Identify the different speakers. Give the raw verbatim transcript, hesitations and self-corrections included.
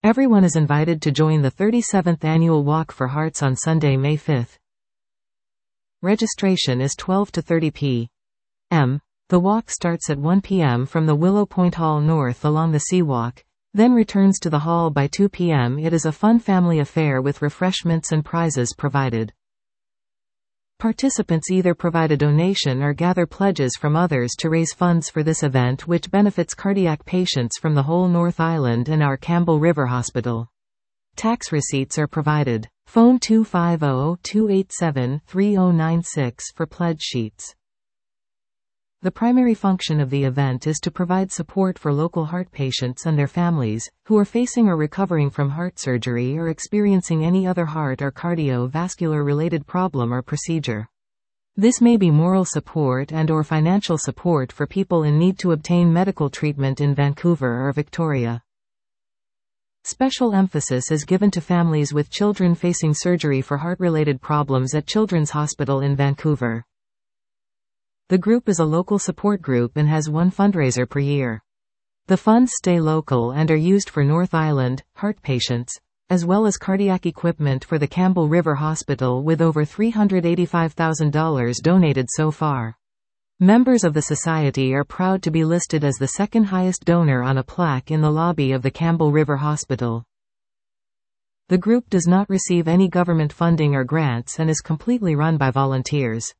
Speaker 1: Everyone is invited to join the thirty-seventh Annual Walk for Hearts on Sunday, May fifth. Registration is twelve to thirty p m The walk starts at one p m from the Willow Point Hall north along the Seawalk, then returns to the hall by two p m It is a fun family affair with refreshments and prizes provided. Participants either provide a donation or gather pledges from others to raise funds for this event, which benefits cardiac patients from the whole North Island and our Campbell River Hospital. Tax receipts are provided. Phone two five zero, two eight seven, three zero nine six for pledge sheets. The primary function of the event is to provide support for local heart patients and their families, who are facing or recovering from heart surgery or experiencing any other heart or cardiovascular-related problem or procedure. This may be moral support and or financial support for people in need to obtain medical treatment in Vancouver or Victoria. Special emphasis is given to families with children facing surgery for heart-related problems at Children's Hospital in Vancouver. The group is a local support group and has one fundraiser per year. The funds stay local and are used for North Island heart patients, as well as cardiac equipment for the Campbell River Hospital, with over three hundred eighty-five thousand dollars donated so far. Members of the society are proud to be listed as the second highest donor on a plaque in the lobby of the Campbell River Hospital. The group does not receive any government funding or grants and is completely run by volunteers.